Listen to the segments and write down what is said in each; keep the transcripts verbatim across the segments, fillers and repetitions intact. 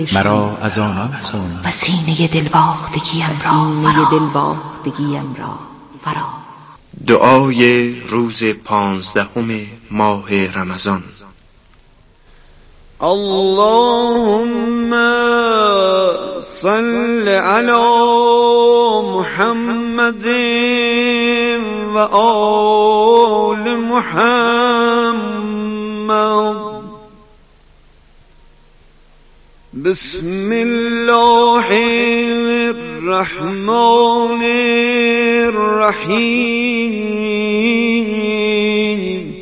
مرا از آنان سان و سینه دلباختگیم را سینه دلباختگیم را فرا. دعای روز پانزدهم ماه رمضان. اللهم صل علی محمد و آل محمد. بسم الله الرحمن الرحیم.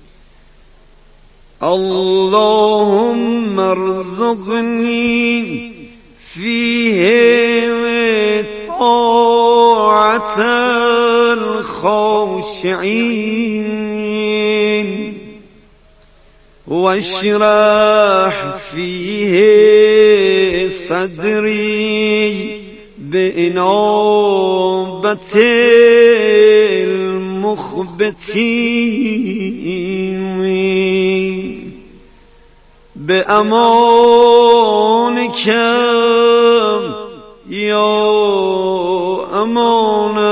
اللهم ارزقني فيه طاعة الخاشعين واشرح فيه صدري بإنابة المخبتين بأمانك يا أمان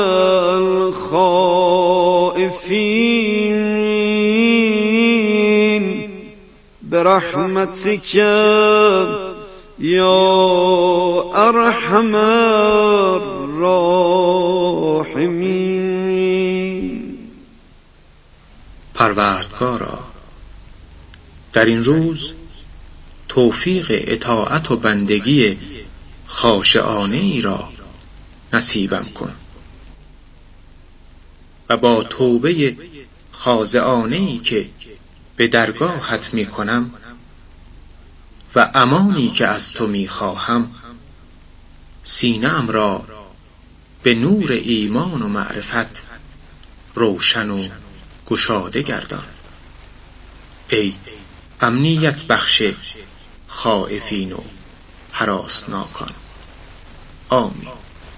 الخائفين برحمتك يا أرحم الراحمين. پروردگارا، در این روز توفیق اطاعت و بندگی خاشعانه ای را نصیبم کن و با توبه خاضعانه ای که به درگاهت می کنم و امانی که از تو می خواهم سینه‌ام را به نور ایمان و معرفت روشن و گشاده گردان. ای امنیت بخش خائفین و هراسناکان. آمین.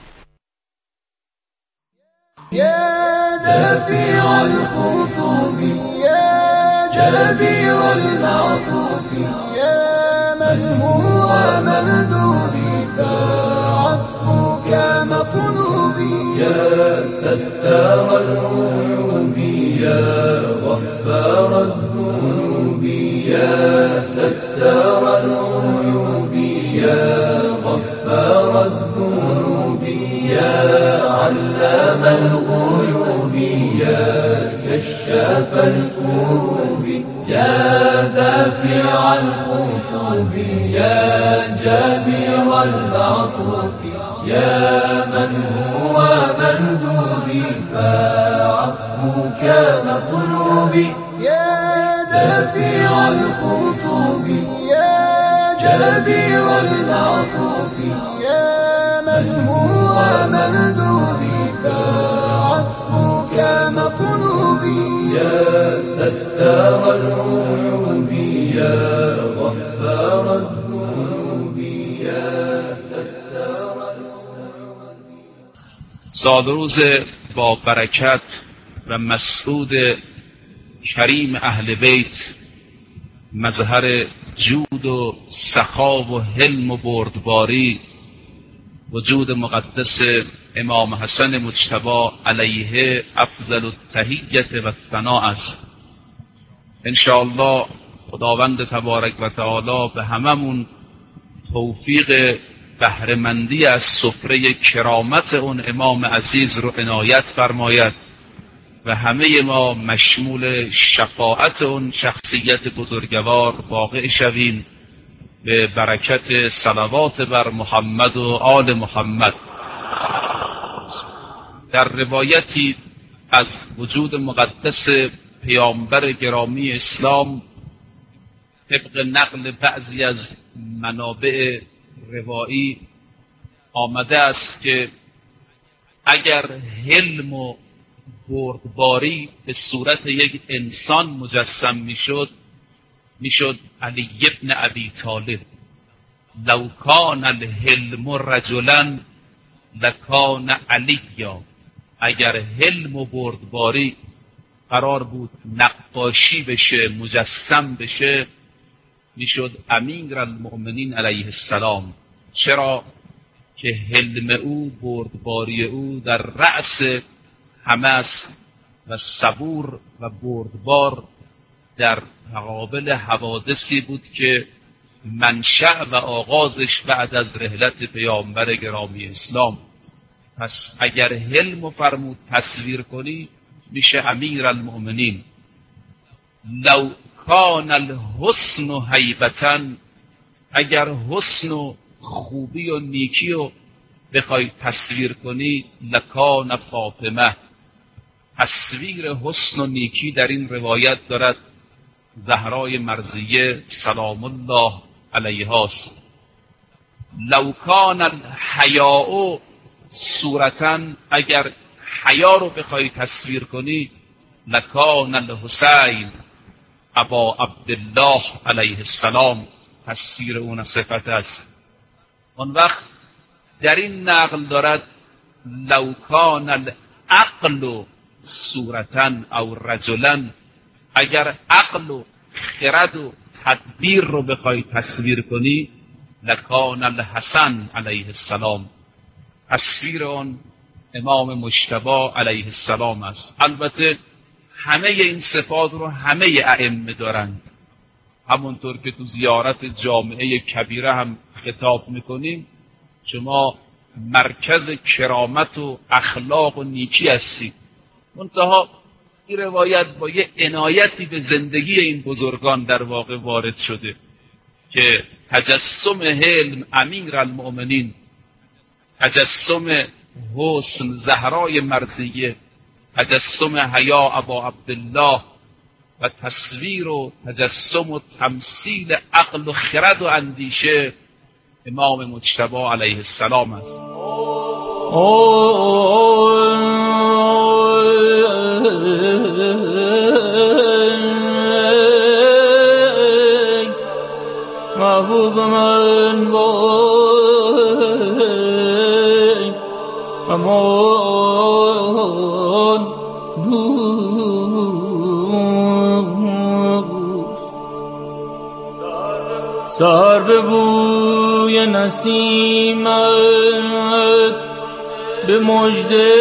يا دافع الخطوب يا جبير المعطوف يا من هو مردودي فعفوك مطلوبي يا ستار العيوب يا غفار الذنوب يا ستار العيوب يا غفار الذنوب يا علام الغيوب يا كشاف الكروب يا دافع الخطوب يا جابر المعطوف يا من هو مندوبي فعفوك مطلوبي يا دافع الخطوب يا جابر المعطوف يا من هو مندوبي فعفوك مطلوبي يا ستار العيوب يا غفار الذنوب يا ستار العيوب. سالروز با برکت و مسعود کریم اهل بیت، مظهر جود و سخا و حلم و بردباری، وجود مقدس امام حسن مجتبی علیه افضل التحیت و ثنا است. انشاءالله خداوند تبارک و تعالی به هممون توفیق بهره‌مندی از سفره کرامت اون امام عزیز رو عنایت فرماید و همه ما مشمول شفاعت اون شخصیت بزرگوار واقع شویم به برکت صلوات بر محمد و آل محمد. در روایتی از وجود مقدس پیامبر گرامی اسلام، طبق نقل بعضی از منابع روایی آمده است که اگر حلم و بردباری به صورت یک انسان مجسم میشد، میشد علی ابن ابی طالب. لو کان الحلم رجلا لکان علیا. اگر حلم و بردباری قرار بود نقاشی بشه، مجسم بشه، میشد امیر المؤمنین علیه السلام. چرا؟ که حلم او، بردباری او در رأس همه است و صبور و بردبار در مقابل حوادثی بود که منشأ و آغازش بعد از رحلت پیامبر گرامی اسلام. پس اگر حلم فرمود تصویر کنی میشه امیر المؤمنین. لو کان الحسن هیبتاً، اگر حسن و خوبی و نیکی رو بخوای تصویر کنی لکان فاطمه. تصویر حسن و نیکی در این روایت دارد زهرای مرضیه سلام الله علیها است. لو کان الحیاء صورتاً، اگر حیا رو بخوای تصویر کنی لکان الحسین ابا عبدالله علیه السلام. تصویر اون صفت است. اون وقت در این نقل دارد لو کان العقل صورتاً او رجلاً، اگر عقل و خرد و تدبیر رو بخوای تصویر کنی لکان الحسن علیه السلام. تصویر اون امام مجتبی علیه السلام است. البته همه این صفات رو همه ائمه دارند، همونطور که تو زیارت جامعه کبیره هم خطاب میکنیم شما مرکز کرامت و اخلاق و نیکی هستید. منتها این روایت با یه عنایتی به زندگی این بزرگان در واقع وارد شده که تجسم حلم امیر المؤمنین، تجسم حسن زهرای مرضیه، تجسم حیا ابا عبدالله و تصویر و تجسم و تمثیل عقل و خرد و اندیشه امام مجتبی علیه السلام است. محبوب من وای امان دوست، سر به بوی نسیمت به مژده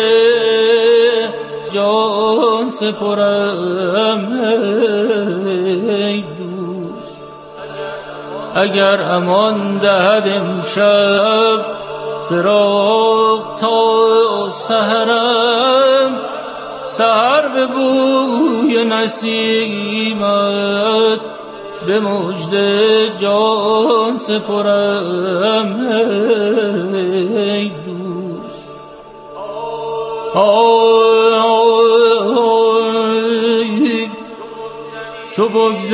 جان سپرم ای دوست. اگر امان دهد امشب فراق تا سحرم، سحر به بوی نسیمت به مژده جان سپرم ای دوست. آی چو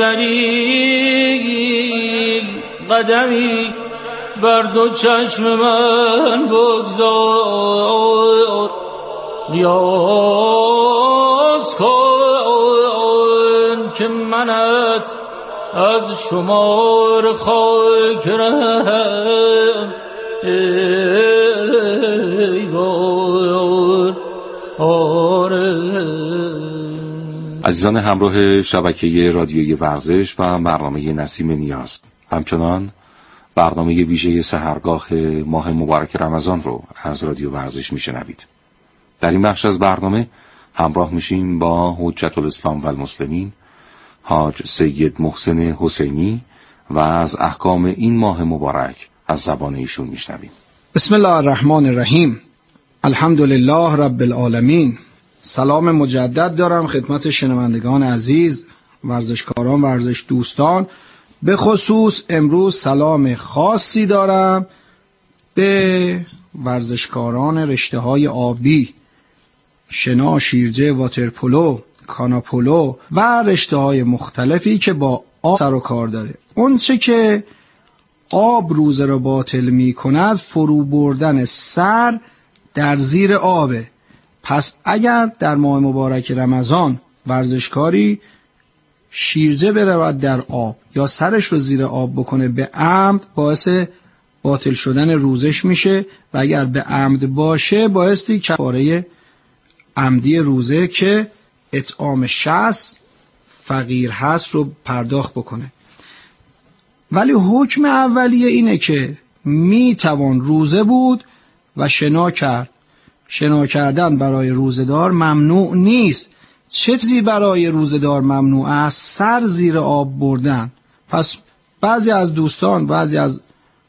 بگذری قدمی بر دو چشم من بگذار، نیاز کن که منت از شمار خاکرم ای بار آره. عزیزان همراه شبکه رادیویی ورزش و برنامه نسیم نیاز، همچنان برنامه ویژه سحرگاه ماه مبارک رمضان رو از رادیو ورزش میشنوید. در این بخش از برنامه همراه میشیم با حجت الاسلام و المسلمین حاج سید محسن حسینی و از احکام این ماه مبارک از زبان ایشون میشنویم. بسم الله الرحمن الرحیم. الحمدلله رب العالمین. سلام مجدد دارم خدمت شنوندگان عزیز، ورزشکاران، ورزش دوستان. به خصوص امروز سلام خاصی دارم به ورزشکاران رشته‌های آبی، شنا، شیرجه، واترپولو، کاناپولو و رشته‌های مختلفی که با آب سر و کار داره. اون چه که آب روزه را باطل می کند فرو بردن سر در زیر آبه. پس اگر در ماه مبارک رمضان ورزشکاری شیرجه برود در آب یا سرش رو زیر آب بکنه به عمد، باعث باطل شدن روزش میشه و اگر به عمد باشه بایستی کفاره عمدی روزه که اطعام شصت فقیر هست رو پرداخت بکنه. ولی حکم اولیه اینه که میتوان روزه بود و شنا کرد. شنا کردن برای روزه‌دار ممنوع نیست. چه چیزی برای روزه‌دار ممنوع است؟ سر زیر آب بردن. پس بعضی از دوستان، بعضی از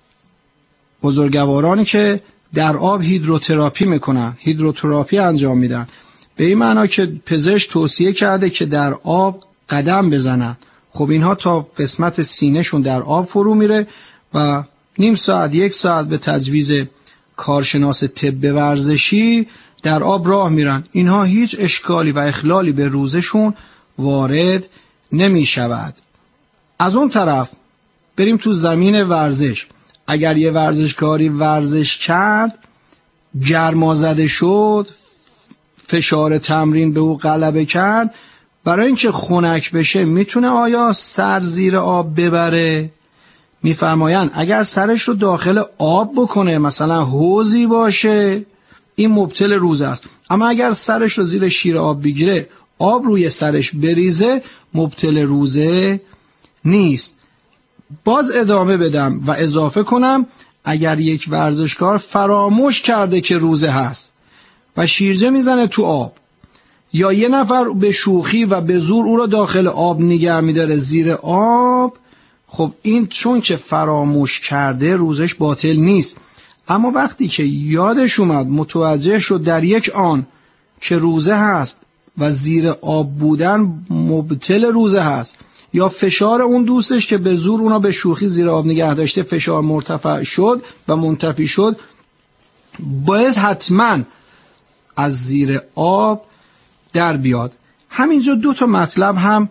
بزرگوارانی که در آب هیدروتراپی میکنن، هیدروتراپی انجام میدن، به این معنا که پزشک توصیه کرده که در آب قدم بزنن. خب اینها تا قسمت سینه‌شون در آب فرو میره و نیم ساعت یک ساعت به تجویز کارشناس طب ورزشی در آب راه میرن. اینها هیچ اشکالی و اخلالی به روزشون وارد نمی شود. از اون طرف بریم تو زمین ورزش. اگر یه ورزشکاری ورزش کرد، گرما زده شد، فشار تمرین به او غلبه کرد، برای اینکه خنک بشه میتونه آیا سر زیر آب ببره؟ میفرمایند اگر سرش رو داخل آب بکنه، مثلا حوضی باشه، این مبطل روزه است. اما اگر سرش رو زیر شیر آب بگیره، آب روی سرش بریزه، مبطل روزه نیست. باز ادامه بدم و اضافه کنم اگر یک ورزشکار فراموش کرده که روزه هست و شیرجه میزنه تو آب، یا یه نفر به شوخی و به زور او رو داخل آب نگه میداره زیر آب، خب این چون که فراموش کرده روزش باطل نیست. اما وقتی که یادش اومد، متوجه شد در یک آن که روزه هست و زیر آب بودن مبطل روزه هست، یا فشار اون دوستش که به زور اونا به شوخی زیر آب نگه داشته فشار مرتفع شد و منتفی شد، باید حتما از زیر آب در بیاد. همینجا دو تا مطلب هم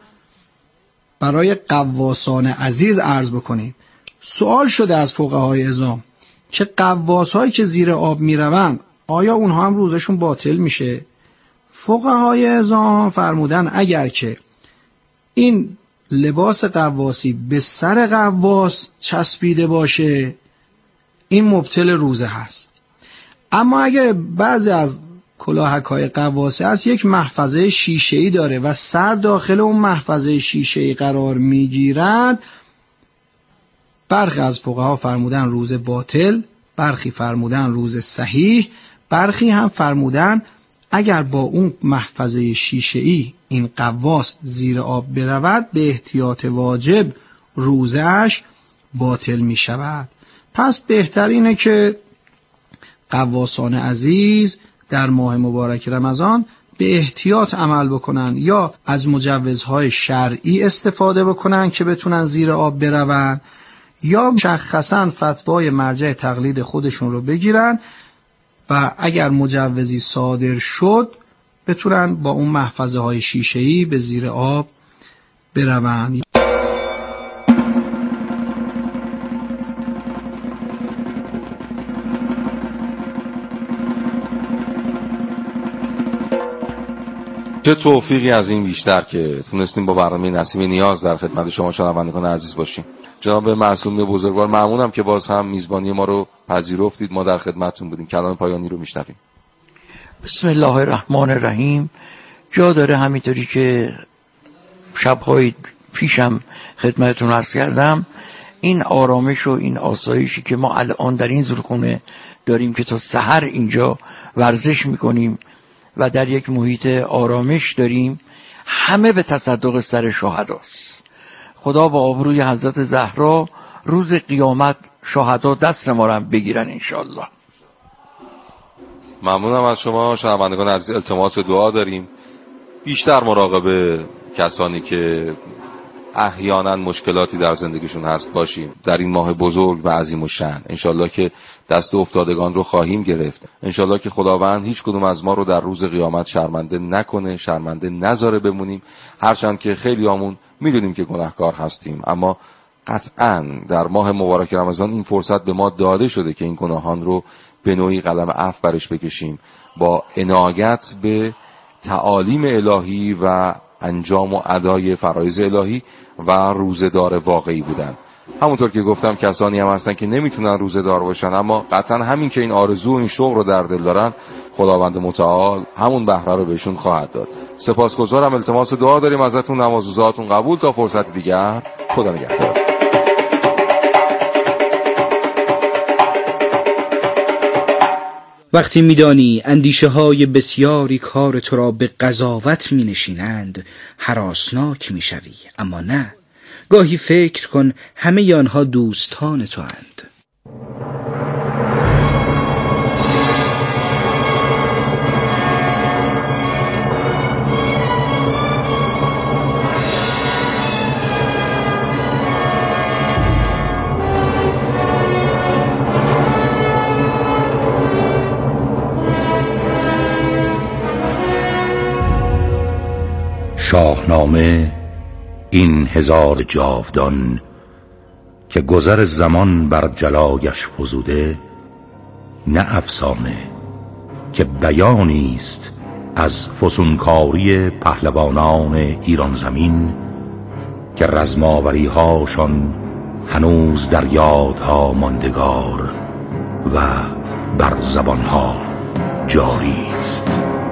برای غواصان عزیز عرض بکنیم. سوال شده از فقهای عظام که غواص‌هایی که زیر آب میروند آیا اونها هم روزشون باطل میشه؟ فقهای عظام فرمودن اگر که این لباس غواصی به سر غواص چسبیده باشه، این مبطل روزه هست. اما اگر بعضی از کلاهک‌های غواصی هست یک محفظه شیشه‌ای داره و سر داخل اون محفظه شیشه‌ای قرار میگیرد، برخی از فقها فرمودن روزه باطل، برخی فرمودن روزه صحیح، برخی هم فرمودن اگر با اون محفظه شیشه‌ای این غواص زیر آب برود، به احتیاط واجب روزه‌اش باطل می شود. پس بهترینه که غواصان عزیز در ماه مبارک رمضان به احتیاط عمل بکنن، یا از مجوزهای شرعی استفاده بکنن که بتونن زیر آب بروند، یا مشخصاً فتوای مرجع تقلید خودشون رو بگیرن و اگر مجوزی صادر شد بتونن با اون محفظه های شیشه‌ای به زیر آب بروند. چه توفیقی از این بیشتر که تونستیم با برنامه نسیم نیاز در خدمت شما شنوندگان عزیز باشیم. جناب معصومی بزرگوار ممنونم که باز هم میزبانی ما رو پذیرفتید، ما در خدمتتون بودیم. کلام پایانی رو میشنویم. بسم الله الرحمن الرحیم. جا داره همینطوری که شب‌های پیشم خدمتتون عرض کردم، این آرامش و این آسایشی که ما الان در این زورخونه داریم که تا سحر اینجا ورزش میکنیم و در یک محیط آرامش داریم، همه به تصدق سر شهداست. خدا با آبروی حضرت زهرا روز قیامت شهدا دست ما رو بگیرن انشالله. ممنونم از شما شنوندگان عزیز. التماس دعا داریم بیشتر مراقب کسانی که احیانا مشکلاتی در زندگیشون هست باشیم در این ماه بزرگ و عظیم و شأن. انشالله که دست افتادگان رو خواهیم گرفت. انشالله که خداوند هیچ کدوم از ما رو در روز قیامت شرمنده نکنه، شرمنده نذاره بمونیم، هرچند که خیلی همون میدونیم که گناهکار هستیم، اما قطعاً در ماه مبارک رمضان این فرصت به ما داده شده که این گناهان رو به نوعی قلم عفو برش بکشیم، با عنایت به تعالیم الهی و انجام و ادای فرایض الهی و روزه‌دار واقعی بودن. همونطور که گفتم کسانی هم هستن که نمیتونن روزه‌دار باشن، اما قطعا همین که این آرزو و این شوق رو در دل دارن، خداوند متعال همون بهره رو بهشون خواهد داد. سپاسگزارم. التماس دعا داریم ازتون، نماز و روزهاتون قبول. تا فرصت دیگر، خدا نگهدار. وقتی میدانی اندیشه های بسیاری کار تو را به قضاوت می نشینند هراسناک می شوی. اما نه، گاهی فکر کن همه آنها دوستان تو اند. شاهنامه این هزار جاودان که گذر زمان بر جلایش فزوده، نه افسانه که بیانی است از فسونکاری پهلوانان ایران زمین که رزماوری هاشان هنوز در یادها ماندگار و بر زبانها جاری است.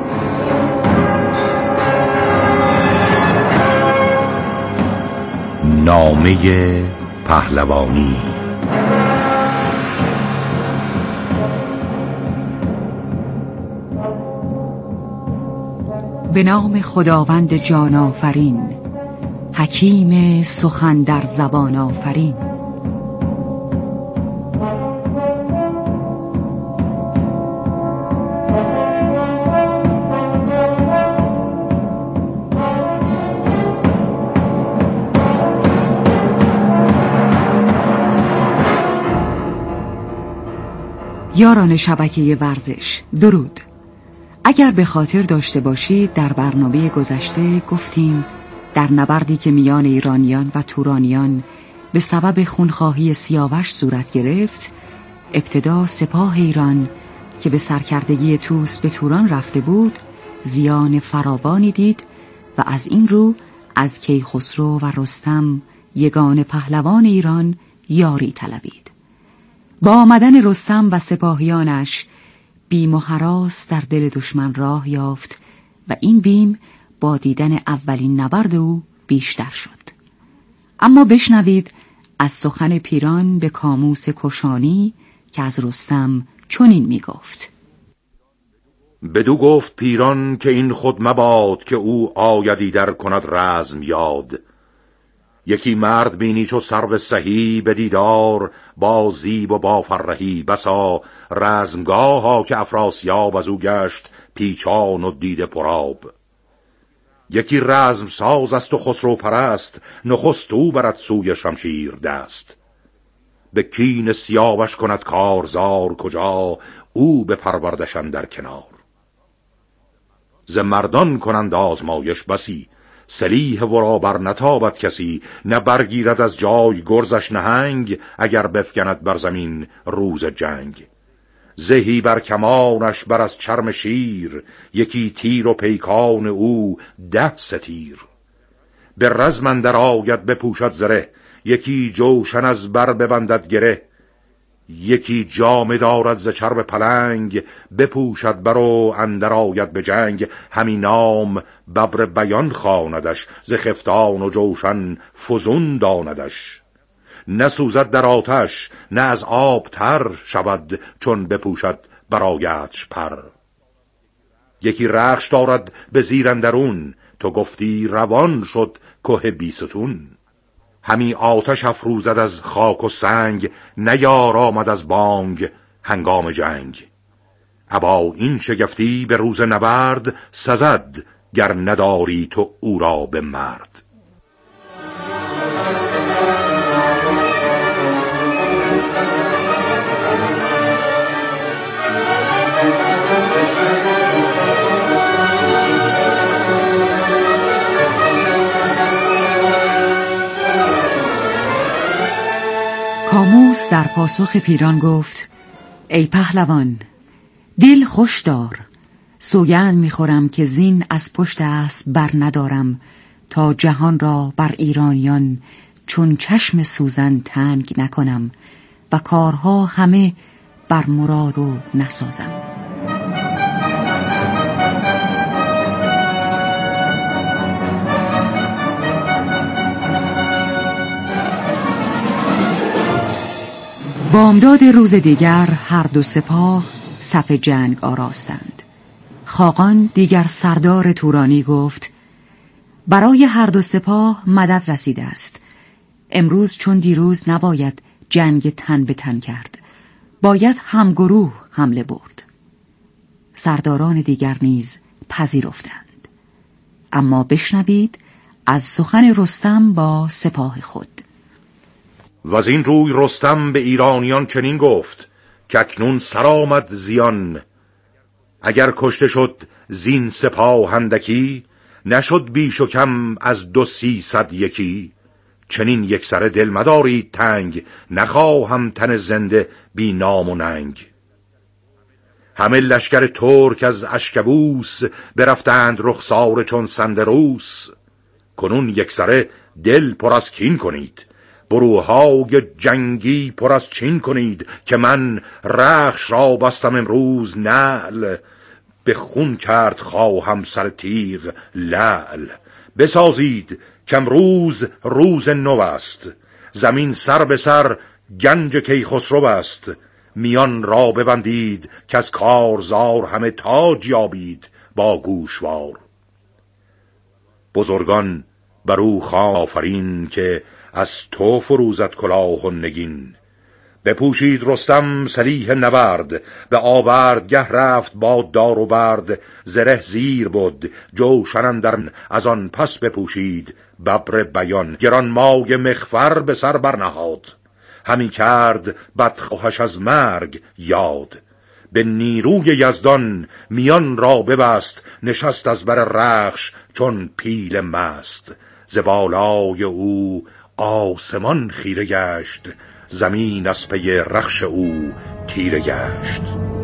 نامه پهلوانی. به نام خداوند جان آفرین، حکیم سخن در زبان آفرین. یاران شبکه ورزش، درود. اگر به خاطر داشته باشید در برنامه گذشته گفتیم در نبردی که میان ایرانیان و تورانیان به سبب خونخواهی سیاوش صورت گرفت، ابتدا سپاه ایران که به سرکردگی طوس به توران رفته بود زیان فراوانی دید و از این رو از کیخسرو و رستم یگان پهلوان ایران یاری طلبید. با آمدن رستم و سپاهیانش بیم و هراس در دل دشمن راه یافت و این بیم با دیدن اولین نبرد او بیشتر شد. اما بشنوید از سخن پیران به کاموس کشانی که از رستم چنین می گفت: بدو گفت پیران که این خود مباد که او آیدی در کند رزم یاد. یکی مرد بینی چو سرو سهی به دیدار، با زیب و با فرهی. بسا رزمگاه ها که افراسیاب از او گشت پیچان و دیده پراب. یکی رزم ساز است و خسرو پرست، نخست او برد سوی شمشیر دست. به کین سیاوش کند کارزار کجا، او به پروردش اندر کنار. ز مردان کنند آزمایش بسی، سلیح ورا بر نتابد کسی. نه برگیرد از جای گرزش نهنگ، اگر بفگند بر زمین روز جنگ. زهی بر کمانش بر از چرم شیر، یکی تیر و پیکان او ده ستیر. به رزم اندر آید بپوشد زره، یکی جوشن از بر ببندد گره. یکی جامه دارد ز چرم پلنگ، بپوشد برو اندر آید به جنگ. همین نام ببر بیان خواندش، ز خفتان و جوشن فزون داندش. نسوزد در آتش نه از آب تر شود، چون بپوشد برایتش پر. یکی رخش دارد به زیر اندرون، تو گفتی روان شد که بیستون. همی آتش افروزد از خاک و سنگ، نیار آمد از بانگ هنگام جنگ. ابا این شگفتی به روز نبرد، سزد گر نداری تو او را به مرد. کاموس در پاسخ پیران گفت: ای پهلوان، دل خوش دار. سوگند میخورم که زین از پشت اسب بر ندارم، تا جهان را بر ایرانیان چون چشم سوزن تنگ نکنم و کارها همه بر مراد و نسازم. بامداد روز دیگر هر دو سپاه صف جنگ آراستند. خاقان دیگر سردار تورانی گفت: برای هر دو سپاه مدد رسیده است. امروز چون دیروز نباید جنگ تن به تن کرد، باید همگروه حمله برد. سرداران دیگر نیز پذیرفتند. اما بشنوید از سخن رستم با سپاه خود. و از این روی رستم به ایرانیان چنین گفت که اکنون سرآمد زیان. اگر کشته شد زین سپاه اندکی، نشد بیش و کم از دو سیصد یکی. چنین یک سر دل مدارید تنگ، نخواهم تن زنده بی نام و ننگ. همه لشکر ترک از اشکبوس، برفتند رخسار چون سندروس. کنون یک سر دل پر از کین کنید، بروهای جنگی پر از چین کنید. که من رخش را بستم امروز نعل، به خون کرد خواهم سر تیغ لعل. بسازید که امروز روز نو است، زمین سر به سر گنج کیخسرو است. میان را ببندید که از کارزار، همه تاج یابید با گوشوار. بزرگان بر او خواند آفرین، که از تو فروزد کلاه و نگین. بپوشید رستم سلیح نبرد، به آوردگه رفت با دار و برد. زره زیر بود جوشن اندر، از آن پس بپوشید ببر بیان. گران مای مغفر به سر برنهاد، همی کرد بدخواهش از مرگ یاد. به نیروی یزدان میان را ببست، نشست از بر رخش چون پیل مست. ز بالای او آسمان خیره گشت، زمین از پی رخش او تیره گشت.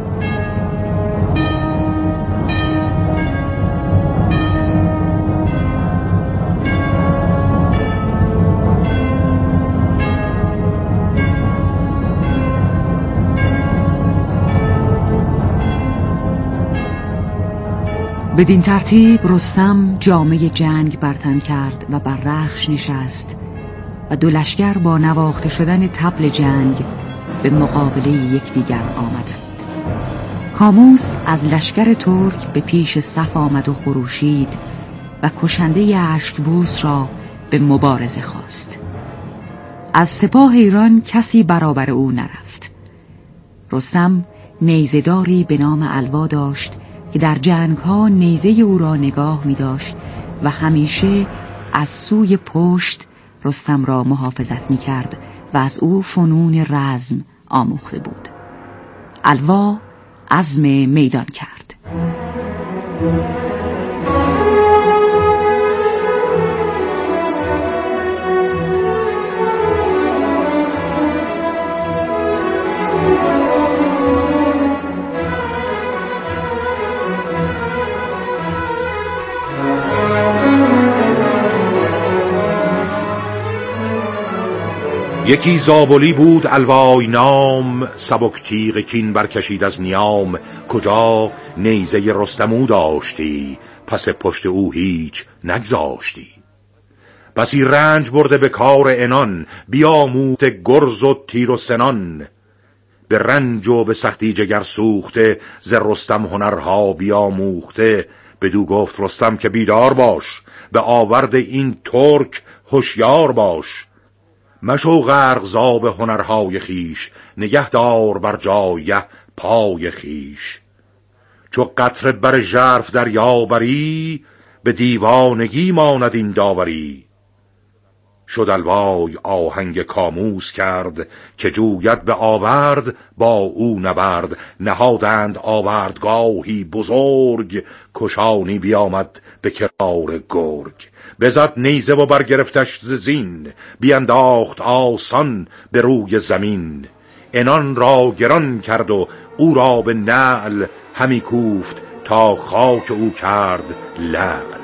بدین ترتیب رستم جامه جنگ برتن کرد و بر رخش نشست و دو لشکر با نواخته شدن طبل جنگ به مقابله یکدیگر آمدند. کاموس از لشکر ترک به پیش صف آمد و خروشید و کشنده اشکبوس را به مبارزه خواست. از سپاه ایران کسی برابر او نرفت. رستم نیزه‌داری به نام الوا داشت که در جنگ‌ها نیزه او را نگاه می داشت و همیشه از سوی پشت رستم را محافظت می کرد و از او فنون رزم آموخته بود. الوا عزم میدان کرد. یکی زابلی بود الوای نام، سبک تیغ کین برکشید از نیام. کجا نیزه رستم داشتی، پس پشت او هیچ نگذاشتی. بسی رنج برده به کار انان، بیاموخته گرز و تیر و سنان. به رنج و به سختی جگر سوخته، ز رستم هنرها بیاموخته. بدو گفت رستم که بیدار باش، به آورد این ترک هوشیار باش. مشو غرق زاب هنرهای خیش، نگه دار بر جایه پای خیش. چو قطره بر ژرف دریا بری، به دیوانگی ماند این داوری. شد الوای آهنگ کاموس کرد، که جوید به آورد با او نبرد. نهادند آوردگاهی بزرگ، کشانی بیامد به کرار گرگ. بزد نیزه و برگرفتش ز زین، بینداخت آسان به روی زمین. انان را گران کرد و او را به نعل، همی کوفت تا خاک او کرد لعل.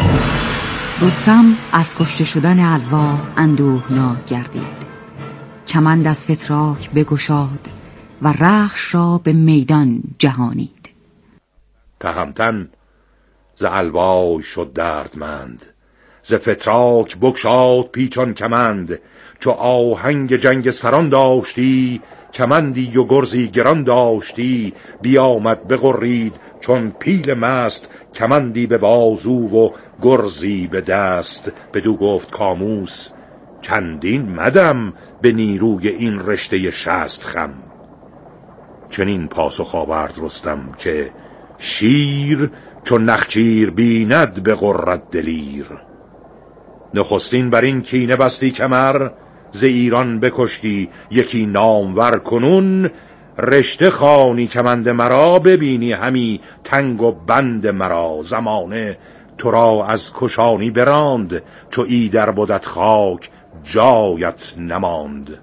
رستم از کشته شدن الوا اندوهناک گردید. کمند از فتراک بگشاد و رخش را به میدان جهانید. تهمتن ز الوای شد دردمند، ز فتراک بگشاد پیچان کمند. چو آهنگ جنگ سران داشتی، کمندی و گرزی گران داشتی. بیامد بغرید چون پیل مست، کمندی به بازو و گرزی به دست. بدو گفت کاموس چندین مدم، به نیروی این رشته شست خم. چنین پاسخ آورد رستم که شیر، چون نخچیر بیند به غرت دلیر. نخستین بر این کینه بستی کمر، ز ایران بکشتی یکی نامور. کنون رشته خوانی کمند مرا، ببینی همی تنگ و بند مرا. زمانه تو را از کشانی براند، چو ایدر بودت خاک جایت نماند.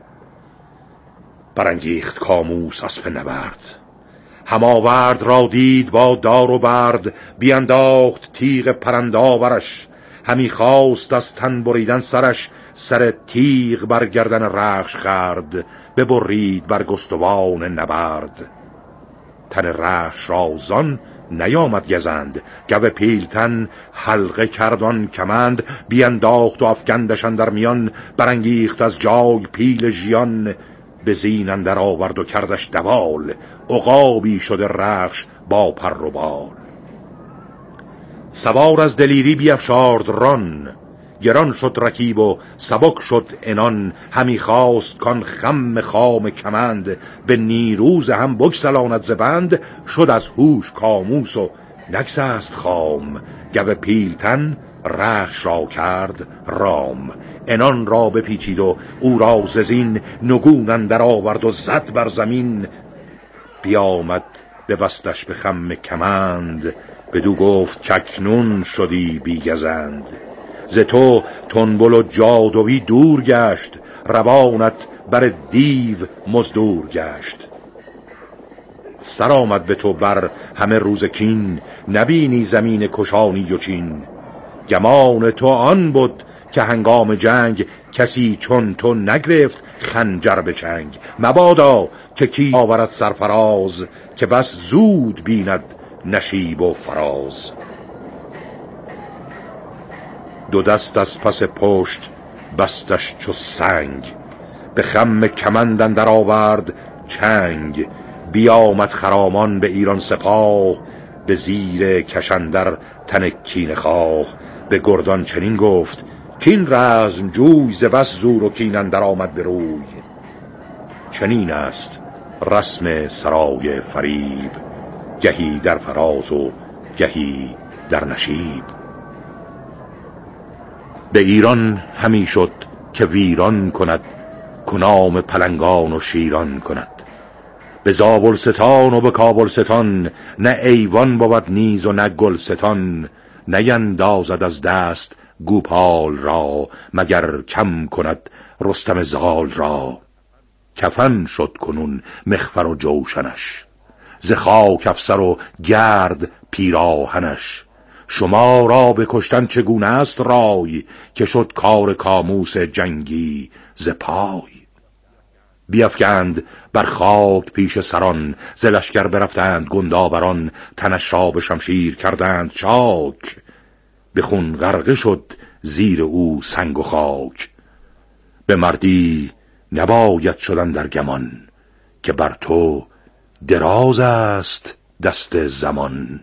برانگیخت کاموس اسپ نبرد، هماورد را دید با دار و برد. بینداخت تیغ پرنداورش، همی خواست از تن بریدن سرش. سر تیغ بر گردن رخش خورد، ببرید بر گستوان نبرد. تن رخش را زان نیامد گزند، گو پیلتن حلقه کردان کمند. بینداخت و افگندش اندر میان، برانگیخت از جای پیل ژیان. به زین اندر آورد و کردش دوال، عقابی شده رخش با پر و بال. سوار از دلیری بیفشارد ران، گران شد رکیب و سبک شد عنان. همی خواست کان خم خام کمند، به نیروز هم بگسلاند ز بند. شد از هوش کاموس و نگسست خام، گو پیلتن رخش را کرد رام. عنان را بپیچید و او را ز زین، نگون اندر آورد و زد بر زمین. بیامد ببستش به خم کمند، بدو گفت کاکنون شدی بی گزند. ز تو تنبل و جادوی دور گشت، روانت بر دیو مزدور گشت. سر آمد به تو بر همه روز کین، نبینی زمین کشانی و چین. گمان تو آن بود که هنگام جنگ، کسی چون تو نگرفت خنجر به چنگ. مبادا که کی آورد سرفراز، که بس زود بیند نشیب و فراز. دو دست از پس پشت بستش چو سنگ، به خم کمند اندر آورد چنگ. بیامد خرامان به ایران سپاه، به زیر کشندر تن کینه خواه. به گردان چنین گفت کین رزم جوی، ز بس زور و کین اندر آمد به روی. چنین است رسم سرای فریب، گهی در فراز و گهی در نشیب. به ایران همی شد که ویران کند، کنام پلنگان و شیران کند. به زابلستان و به کابلستان، نه ایوان بود نیز و نه گلستان. نیندازد از دست گوپال را، مگر کم کند رستم زال را. کفن شد کنون مخفر و جوشنش، ز خاک افسر و گرد پیراهنش. شما را به کشتن چگونه است رای، که شد کار کاموس جنگی ز پای. بیفگند بر خاک پیش سران، ز لشکر برفتند گندآوران. تنش را به شمشیر کردند چاک، به خون غرقه شد زیر او سنگ و خاک. به مردی نباید شدن در گمان، که بر تو دراز است دست زمان.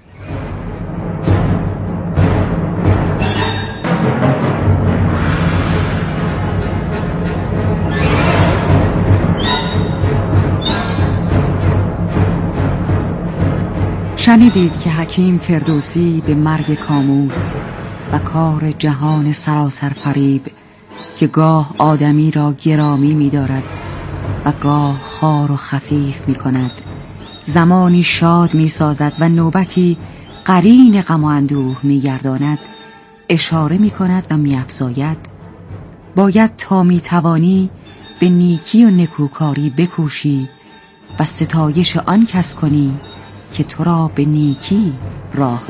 شنیدید که حکیم فردوسی به مرگ کاموس و کار جهان سراسر فریب، که گاه آدمی را گرامی می دارد و گاه خوار و خفیف می کند، زمانی شاد می سازد و نوبتی قرین غم و اندوه می گرداند، اشاره می کند و می افزاید باید تا می توانی به نیکی و نکوکاری بکوشی و ستایش آن کس کنی که تو را به نیکی راه